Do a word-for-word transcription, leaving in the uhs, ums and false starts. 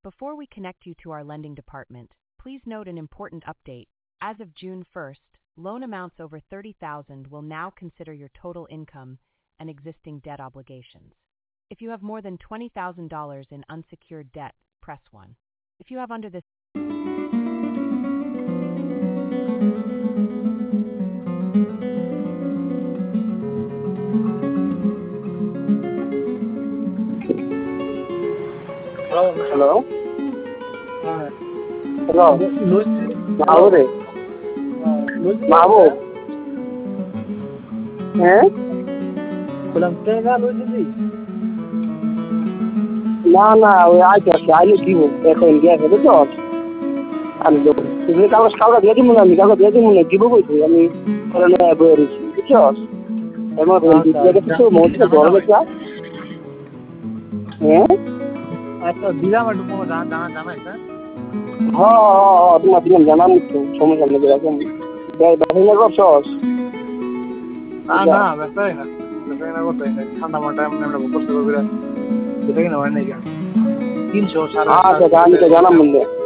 Before we connect you to our lending department, please note an important update. As of June first, loan amounts over thirty thousand dollars will now consider your total income and existing debt obligations. If you have more than twenty thousand dollars in unsecured debt, press one. If you have under this Hello. Hello? Uh, Hello? Louis. Mahmoud? Uh, Louis. Mahmoud? হ্যাঁ বললাম ট্রেনা লই দিদি না না ওই আজ আসছে আইলে দিব এখন গিয়েছে বুঝছো আমি দেবো তুমি কাগজ কাগজ দিয়ে দিব না আমি কাগজ দিয়ে দিব না দিব বলছি আমি কারণে বই রয়েছি বুঝছো এমন কিছু মধ্যে গরম একটা হ্যাঁ আচ্ছা দিলাম একটু জানা জানা জানা এটা হ্যাঁ হ্যাঁ তোমার দিলাম জানাম তো সমস্যা নেই এরকম ব্যবসা করছস না না ব্যাপারই না ব্যাপারই না করতে ঠান্ডা মাঠে আমরা কষ্ট করে যেটা কিনা হয় না তিনশো সাড়ে আচ্ছা আমি তো জানাম বললে